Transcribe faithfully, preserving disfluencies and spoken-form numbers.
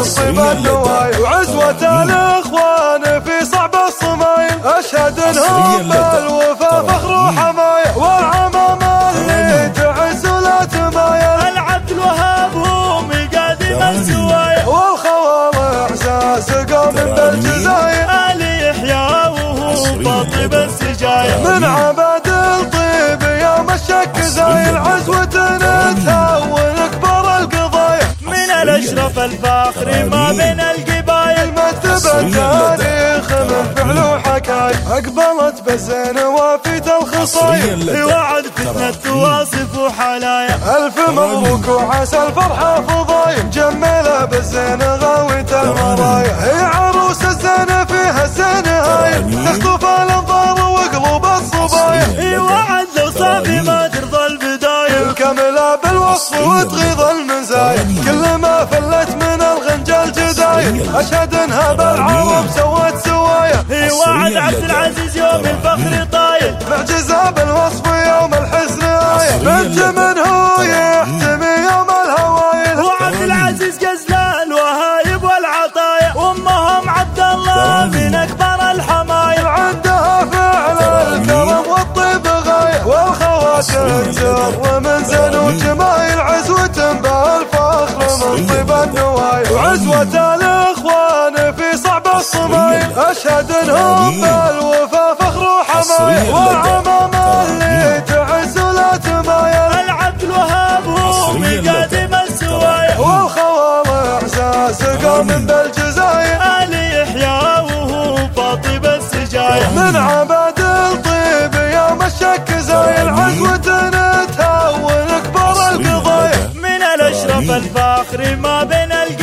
طيب النوايا وعزوة الإخوان في صعب الصمايل، أشهد إنهم بالوفا فخر وحماية، والعمام اللي تعز ولا تمايل، العبد الوهاب هم قادم السوايا، والخوال إحساس قوم بالجزاير، آل يحيى وهو فاطب السجايا، من عباد الطيب يوم الشك زايل، عزوة تهون أكبر القضايا، من الأشرف الفاخر ما بين القبايل، مكتب التاريخ من فعل وحكاية، أقبلت بالزين وافيت الخصايا، وعد فتنة تواصف وحلايا، ألف مبروك وعسى الفرحة فضايا، جميلة بالزين غاوية المرايا، هي عروس الزين فيها الزين هايل، تخطف الأنظار وقلوب الصبايا، وعد لو صافي ما ترضى البداية، الكاملة بالوصف وتغيظ المزايا، كل ما فلت من الغنجة الجدايل، أشهد انها بالعوام سوت سوايا، وعد عبد العزيز يوم الفخر طايل، معجزة بالوصف يوم الحسن آية، بنت من هو يحتمي يوم الهوايل، وعبد العزيز قزلان وهايب والعطايا، وامهم عبد الله من اكبر الحمايل، عندها فعل الكرم والطيب غاية، والخواتم سر ومن زن وجمايل، عزوة بالفخر من طيب النوايل، وعزوة الإخوان في صعب الصمايل، أشهد إنهم بالوفا فخر وحماية، والعمام اللي تعز ولا تمايل، العبد الوهاب هم قادم السوايا، والخوال إحساس قوم بالجزاير، آل يحيى وهو فاطب السجايا، من عباد الطيب يوم الشك زايل، عزوة تهون أكبر القضايا، من الأشرف الفاخر ما بين القبايل،